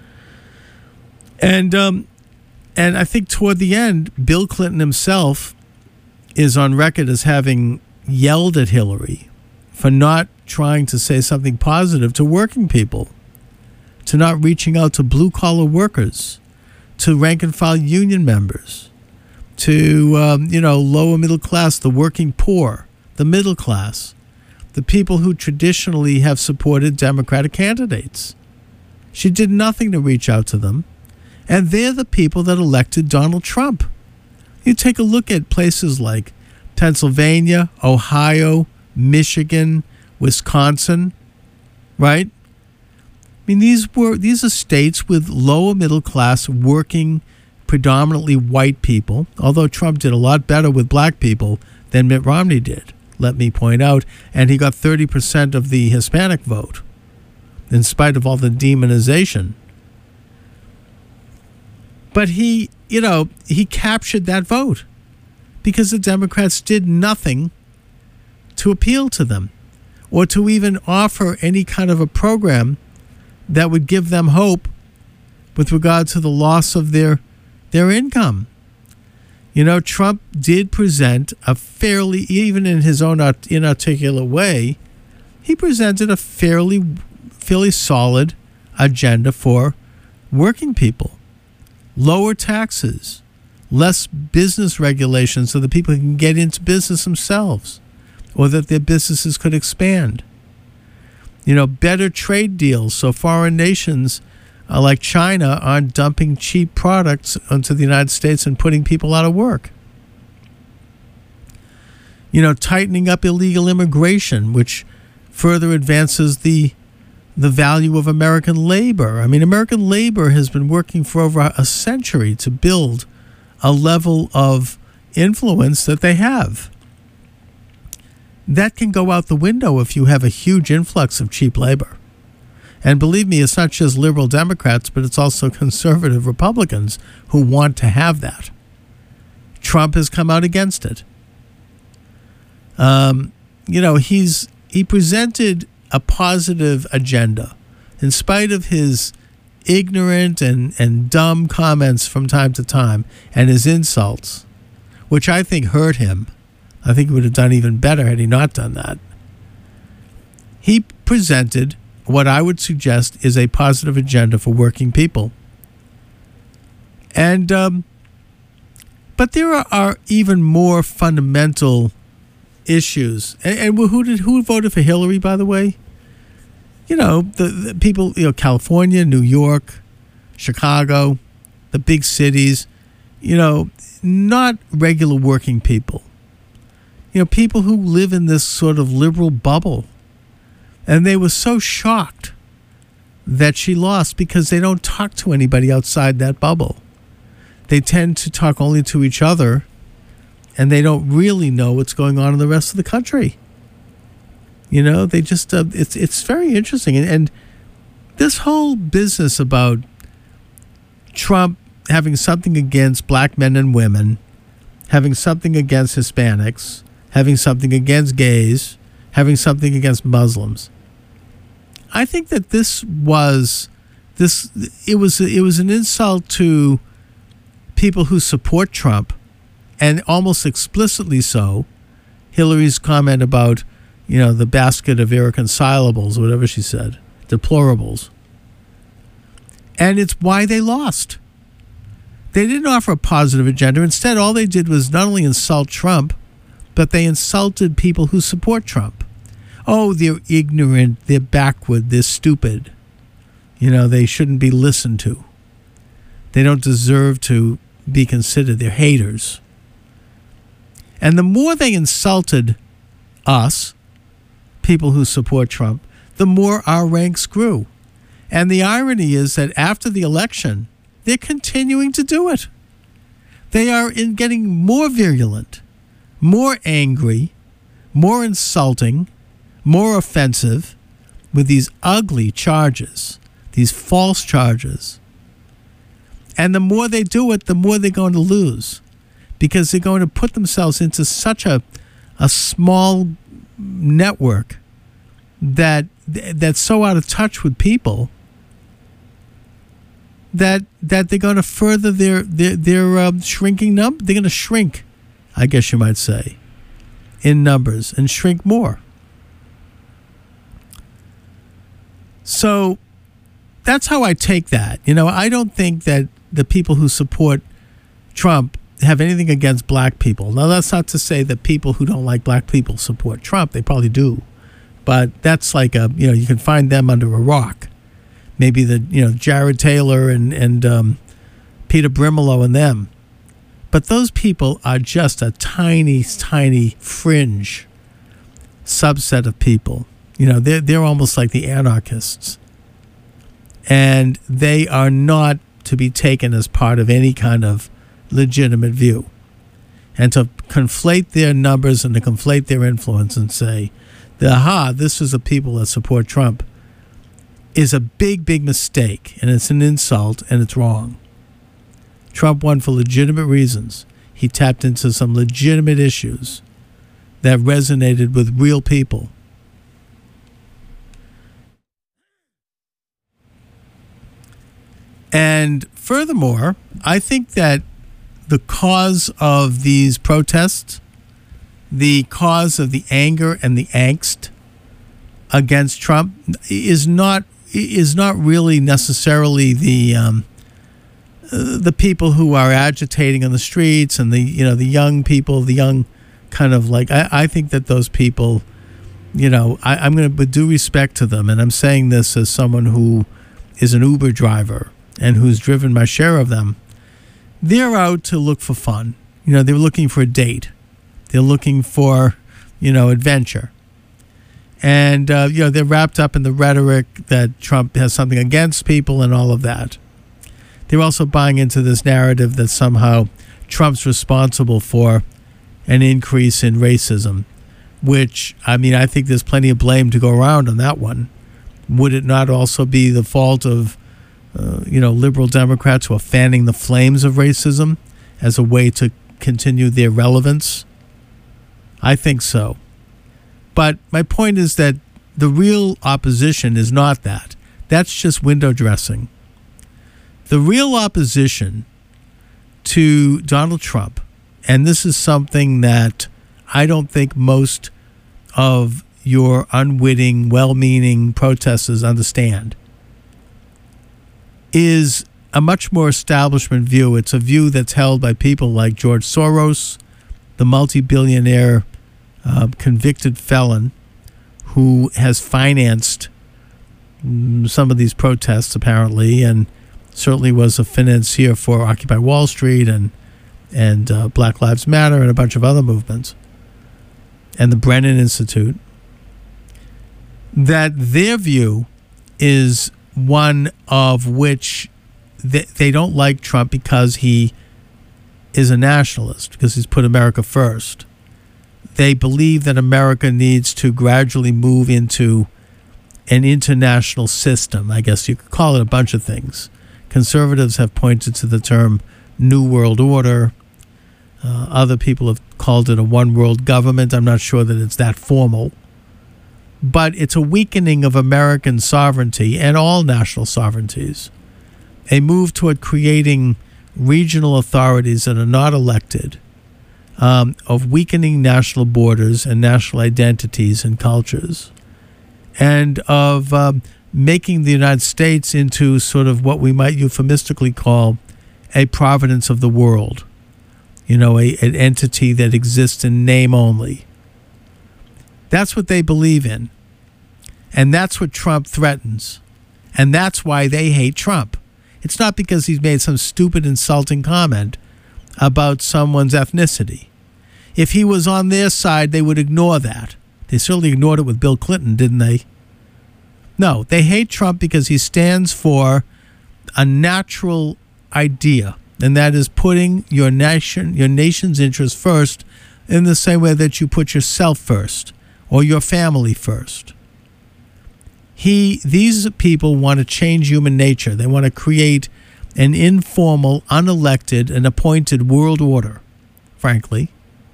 And, um, and I think toward the end, Bill Clinton himself is on record as having yelled at Hillary for not trying to say something positive to working people, to not reaching out to blue-collar workers, to rank-and-file union members, to, um, you know, lower middle class, the working poor, the middle class, the people who traditionally have supported Democratic candidates. She did nothing to reach out to them. And they're the people that elected Donald Trump. You take a look at places like Pennsylvania, Ohio, Michigan, Wisconsin, right? I mean, these were these are states with lower middle class, working, predominantly white people, although Trump did a lot better with black people than Mitt Romney did. let me point out, and he got thirty percent of the Hispanic vote, in spite of all the demonization. But he, you know, he captured that vote because the Democrats did nothing to appeal to them or to even offer any kind of a program that would give them hope with regard to the loss of their their income. You know, Trump did present a fairly, even in his own inarticulate way, he presented a fairly, fairly solid agenda for working people. Lower taxes, less business regulations so that people can get into business themselves or that their businesses could expand. You know, better trade deals so foreign nations uh, like China aren't dumping cheap products onto the United States and putting people out of work. You know, tightening up illegal immigration, which further advances the the value of American labor. I mean, American labor has been working for over a century to build a level of influence that they have. That can go out the window if you have a huge influx of cheap labor. And believe me, it's not just liberal Democrats, but it's also conservative Republicans who want to have that. Trump has come out against it. Um, you know, he's he presented a positive agenda in spite of his ignorant and, and dumb comments from time to time and his insults, which I think hurt him. I think he would have done even better had he not done that. He presented what I would suggest is a positive agenda for working people. And, um, but there are, are even more fundamental issues. And, and who did who voted for Hillary, by the way? You know, the, the people, you know, California, New York, Chicago, the big cities, you know, not regular working people. You know, people who live in this sort of liberal bubble. And they were so shocked that she lost because they don't talk to anybody outside that bubble. They tend to talk only to each other, and they don't really know what's going on in the rest of the country. You know, they just, uh, it's it's very interesting. And, and this whole business about Trump having something against black men and women, having something against Hispanics, having something against gays, having something against Muslims. I think that this was, this it was it was an insult to people who support Trump, and almost explicitly so. Hillary's comment about, you know, the basket of irreconcilables, whatever she said, deplorables. And it's why they lost. They didn't offer a positive agenda. Instead, all they did was not only insult Trump, but they insulted people who support Trump. Oh, they're ignorant, they're backward, they're stupid. You know, they shouldn't be listened to. They don't deserve to be considered. They're haters. And the more they insulted us, people who support Trump, the more our ranks grew. And the irony is that after the election, they're continuing to do it. They are in getting more virulent, more angry, more insulting, more offensive with these ugly charges, these false charges. And the more they do it, the more they're going to lose, because they're going to put themselves into such a a small network that that's so out of touch with people that that they're going to further their their, their um, shrinking number. They're going to shrink, I guess you might say, in numbers and shrink more. So that's how I take that. You know, I don't think that the people who support Trump have anything against black people. Now, that's not to say that people who don't like black people support Trump. They probably do. But that's like a, you know, you can find them under a rock. Maybe the, you know, Jared Taylor and, and um, Peter Brimelow and them. But those people are just a tiny, tiny fringe subset of people. You know, they're, they're almost like the anarchists. And they are not to be taken as part of any kind of legitimate view. and to conflate their numbers and to conflate their influence and say, aha, this is the people that support Trump, is a big, big mistake, and it's an insult, and it's wrong. Trump won for legitimate reasons. He tapped into some legitimate issues that resonated with real people. And furthermore, I think that the cause of these protests, the cause of the anger and the angst against Trump is not is not really necessarily the um, uh, the people who are agitating on the streets and the you know the young people, the young kind of like I, I think that those people, you know, I, I'm going to with due respect to them, and I'm saying this as someone who is an Uber driver and who's driven my share of them. They're out to look for fun. You know, they're looking for a date. They're looking for, you know, adventure. And, uh, you know, they're wrapped up in the rhetoric that Trump has something against people and all of that. They're also buying into this narrative that somehow Trump's responsible for an increase in racism, which, I mean, I think there's plenty of blame to go around on that one. Would it not also be the fault of, uh, you know, liberal Democrats who are fanning the flames of racism as a way to continue their relevance? I think so. But my point is that the real opposition is not that. That's just window dressing. The real opposition to Donald Trump, and this is something that I don't think most of your unwitting, well-meaning protesters understand, is a much more establishment view. It's a view that's held by people like George Soros, the multi-billionaire uh, convicted felon who has financed mm, some of these protests, apparently, and certainly was a financier for Occupy Wall Street and and uh, Black Lives Matter and a bunch of other movements, and the Brennan Institute, that their view is one of which they, they don't like Trump because he is a nationalist, because he's put America first. They believe that America needs to gradually move into an international system. I guess you could call it a bunch of things. Conservatives have pointed to the term New World Order. Uh, other people have called it a one world government. I'm not sure that it's that formal. But it's a weakening of American sovereignty and all national sovereignties. A move toward creating regional authorities that are not elected, um, of weakening national borders and national identities and cultures, and of um, making the United States into sort of what we might euphemistically call a providence of the world. You know, a, an entity that exists in name only. That's what they believe in. And that's what Trump threatens. And that's why they hate Trump. It's not because he's made some stupid, insulting comment about someone's ethnicity. If he was on their side, they would ignore that. They certainly ignored it with Bill Clinton, didn't they? No, they hate Trump because he stands for a natural idea, and that is putting your nation, your nation's interests first in the same way that you put yourself first or your family first. He, these people want to change human nature. They want to create an informal, unelected, and appointed world order, frankly,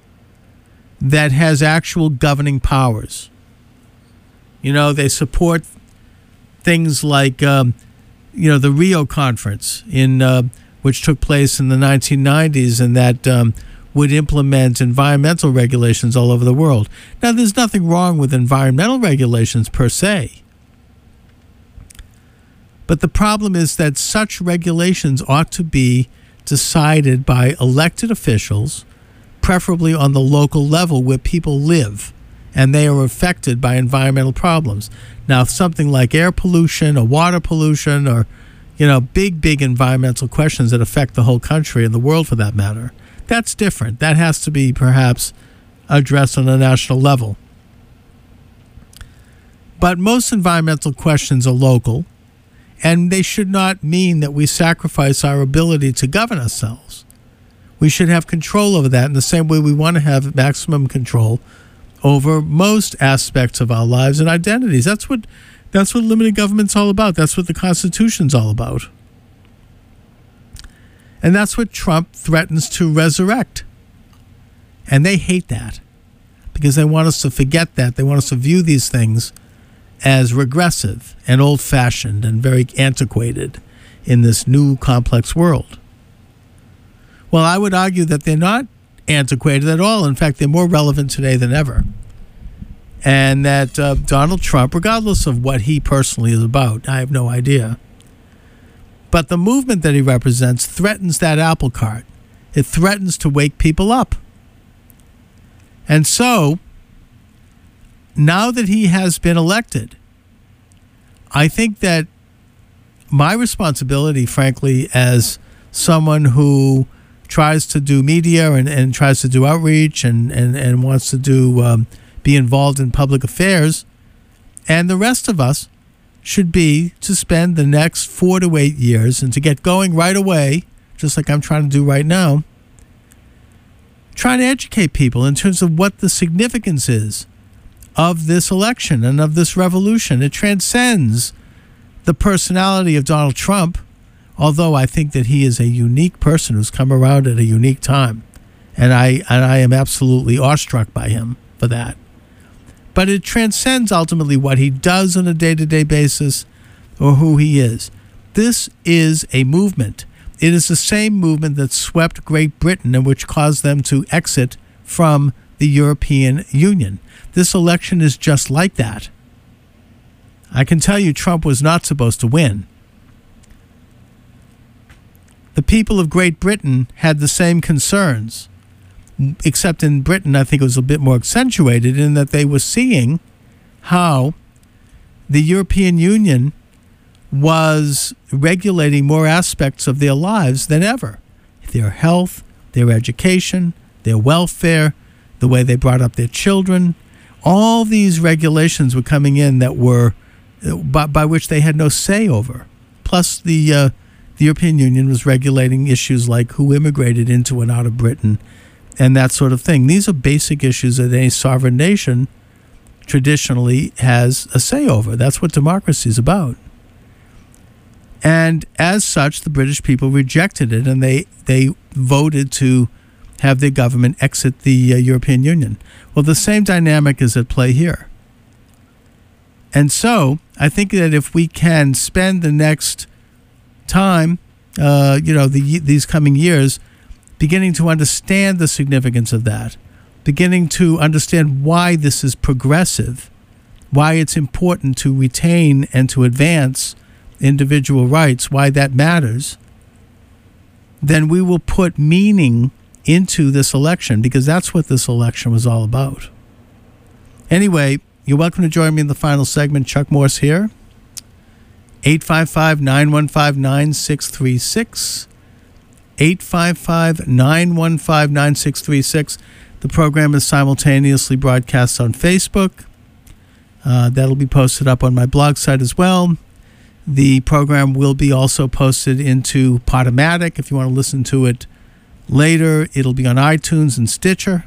that has actual governing powers. You know, they support things like, um, you know, the Rio Conference, in uh, which took place in the nineteen nineties, and that um, would implement environmental regulations all over the world. Now, there's nothing wrong with environmental regulations per se. But the problem is that such regulations ought to be decided by elected officials, preferably on the local level where people live and they are affected by environmental problems. Now, something like air pollution or water pollution or, you know, big, big environmental questions that affect the whole country and the world for that matter, that's different. That has to be perhaps addressed on a national level. But most environmental questions are local, and they should not mean that we sacrifice our ability to govern ourselves. We should have control over that in the same way we want to have maximum control over most aspects of our lives and identities. That's what that's what limited government's all about. That's what the Constitution's all about. And that's what Trump threatens to resurrect. And they hate that because they want us to forget that. They want us to view these things as regressive and old-fashioned and very antiquated in this new complex world. Well, I would argue that they're not antiquated at all. In fact, they're more relevant today than ever. And that uh, Donald Trump, regardless of what he personally is about, I have no idea, but the movement that he represents threatens that apple cart. It threatens to wake people up. And so, now that he has been elected, I think that my responsibility, frankly, as someone who tries to do media and, and tries to do outreach and, and, and wants to do um, be involved in public affairs, and the rest of us should be to spend the next four to eight years and to get going right away, just like I'm trying to do right now, trying to educate people in terms of what the significance is of this election and of this revolution. It transcends the personality of Donald Trump, although I think that he is a unique person who's come around at a unique time. And I and I am absolutely awestruck by him for that. But it transcends ultimately what he does on a day-to-day basis or who he is. This is a movement. It is the same movement that swept Great Britain and which caused them to exit from the European Union. This election is just like that. I can tell you Trump was not supposed to win. The people of Great Britain had the same concerns, except in Britain I think it was a bit more accentuated in that they were seeing how the European Union was regulating more aspects of their lives than ever. Their health, their education, their welfare, the way they brought up their children. All these regulations were coming in that were by, by which they had no say over. Plus the uh, the European Union was regulating issues like who immigrated into and out of Britain and that sort of thing. These are basic issues that any sovereign nation traditionally has a say over. That's what democracy is about. And as such, the British people rejected it, and they, they voted to have their government exit the uh, European Union. Well, the same dynamic is at play here. And so I think that if we can spend the next time, uh, you know, the, these coming years, beginning to understand the significance of that, beginning to understand why this is progressive, why it's important to retain and to advance individual rights, why that matters, then we will put meaning into this election, because that's what this election was all about. Anyway, you're welcome to join me in the final segment. Chuck Morse here. eight five five, nine one five, nine six three six. eight five five, nine one five, nine six three six. The program is simultaneously broadcast on Facebook. Uh, that'll be posted up on my blog site as well. The program will be also posted into Podomatic. If you want to listen to it later, it'll be on iTunes and Stitcher.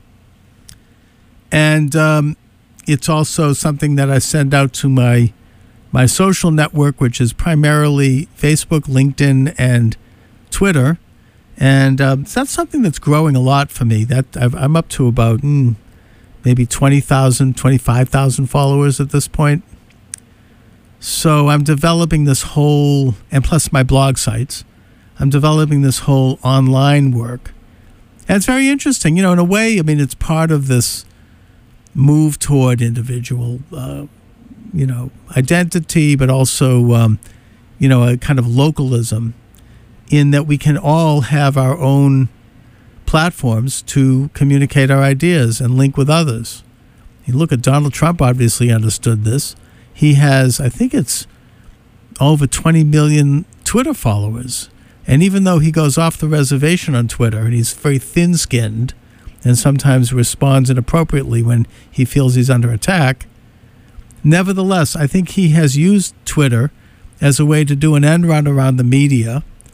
And um, it's also something that I send out to my my social network, which is primarily Facebook, LinkedIn, and Twitter. And um, that's something that's growing a lot for me. That I've, I'm up to about mm, maybe twenty thousand, twenty-five thousand followers at this point. So I'm developing this whole, and plus my blog sites, I'm developing this whole online work. And it's very interesting. You know, in a way, I mean, it's part of this move toward individual, uh, you know, identity, but also, um, you know, a kind of localism in that we can all have our own platforms to communicate our ideas and link with others. You look at Donald Trump, obviously understood this. He has, I think it's over twenty million Twitter followers. And even though he goes off the reservation on Twitter and he's very thin-skinned and sometimes responds inappropriately when he feels he's under attack, nevertheless, I think he has used Twitter as a way to do an end run around the media,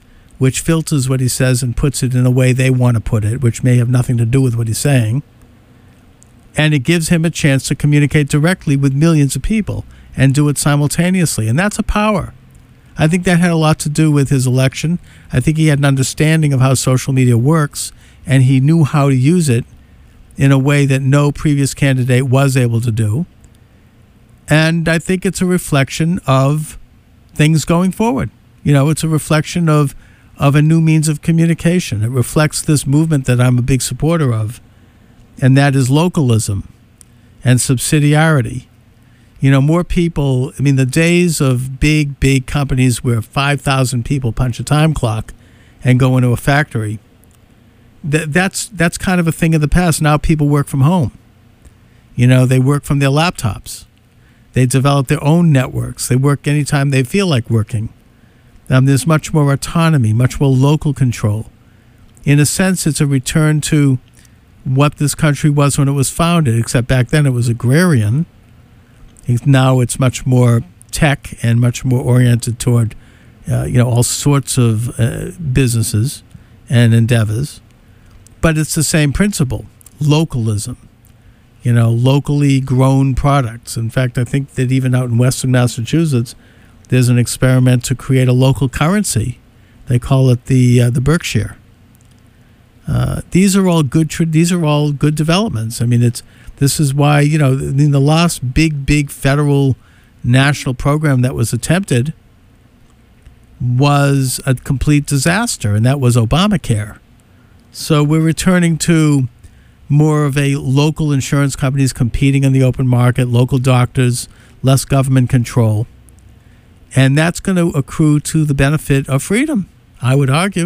which filters what he says and puts it in a way they want to put it, which may have nothing to do with what he's saying. And it gives him a chance to communicate directly with millions of people and do it simultaneously. And that's a power. I think that had a lot to do with his election. I think he had an understanding of how social media works, and he knew how to use it in a way that no previous candidate was able to do. And I think it's a reflection of things going forward. You know, it's a reflection of, of a new means of communication. It reflects this movement that I'm a big supporter of, and that is localism and subsidiarity. You know, more people, I mean, the days of big, big companies where five thousand people punch a time clock and go into a factory, th- that's that's kind of a thing of the past. Now people work from home. You know, they work from their laptops. They develop their own networks. They work anytime they feel like working. Um, there's much more autonomy, much more local control. In a sense, it's a return to what this country was when it was founded, except back then it was agrarian. Now it's much more tech and much more oriented toward, uh, you know, all sorts of uh, businesses and endeavors. But it's the same principle, localism, you know, locally grown products. In fact, I think that even out in Western Massachusetts, there's an experiment to create a local currency. They call it the uh, the Berkshire. Uh, these are all good. These are all good developments. I mean, it's this is why, you know, in the last big, big federal national program that was attempted was a complete disaster, and that was Obamacare. So we're returning to more of a local insurance companies competing in the open market, local doctors, less government control, and that's going to accrue to the benefit of freedom, I would argue.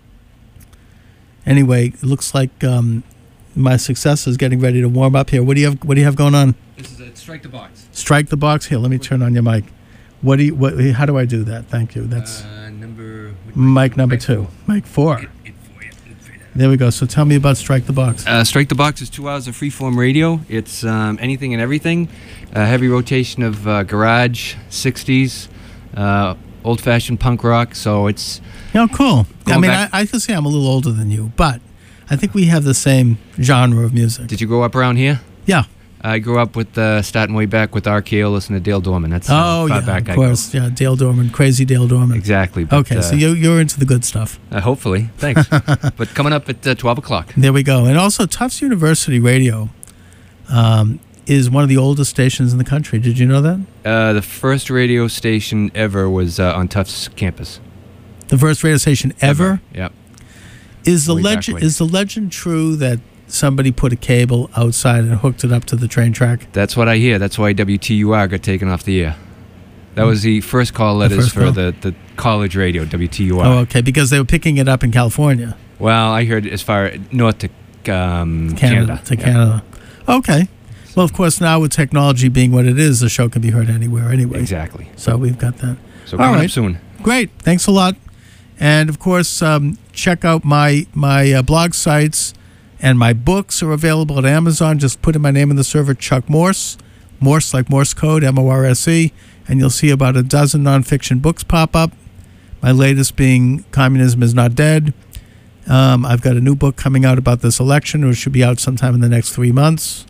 Anyway, it looks like um, my successor is getting ready to warm up here. What do you have? What do you have going on? This is a Strike the Box. Strike the box. Here, let me turn on your mic. What do you? What? How do I do that? Thank you. That's uh, number. mic number two. Mic four. It, it four, yeah, it four, yeah. There we go. So tell me about Strike the Box. Uh, Strike the Box is two hours of freeform radio. It's um, anything and everything. A heavy rotation of uh, garage, sixties, uh, old-fashioned punk rock. So it's. Oh, cool. I mean, I, back- I can say I'm a little older than you, but I think we have the same genre of music. Did you grow up around here? Yeah. I grew up with uh, starting way back with R K O, listening to Dale Dorman. That's how Oh, far yeah, back of I course. Yeah, Dale Dorman, crazy Dale go. Dorman. Exactly. But, Okay, uh, so you, you're into the good stuff. uh, hopefully. Thanks. But coming up at uh, twelve o'clock. There we go. And also, Tufts University Radio um, is one of the oldest stations in the country. Did you know that? Uh, the first radio station ever was uh, on Tufts campus. The first radio station ever? Yep. Is the Way back legend when. is the legend true that somebody put a cable outside and hooked it up to the train track? That's what I hear. That's why W T U R got taken off the air. That was the first call letters first for call? the, the college radio, W T U R. Oh, okay, because they were picking it up in California, Well, I heard as far north to um, Canada, Canada. to Yeah. Canada. Okay. Well, of course, now with technology being what it is, the show can be heard anywhere anyway. Exactly. So we've got that. So All coming right. up soon. Great. Thanks a lot. And, of course, um, check out my, my uh, blog sites, and my books are available at Amazon. Just put in my name in the server, Chuck Morse, Morse like Morse code, M O R S E, and you'll see about a dozen nonfiction books pop up. My latest being Communism is Not Dead. Um, I've got a new book coming out about this election, which should be out sometime in the next three months.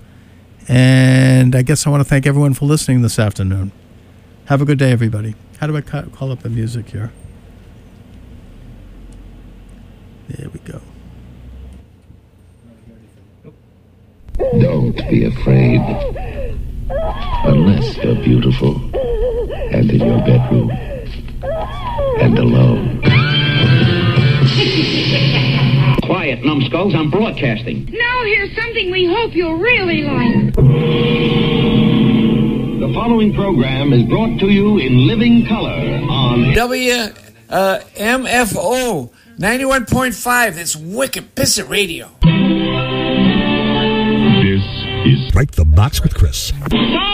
And I guess I want to thank everyone for listening this afternoon. Have a good day, everybody. How do I ca- call up the music here? There we go. Don't be afraid. Unless you're beautiful and in your bedroom and alone. Quiet, numbskulls, I'm broadcasting. Now here's something we hope you'll really like. The following program is brought to you in living color on W M F O ninety-one point five. That's Wicked Pissant Radio. This is Strike the Box with Chris. Stop!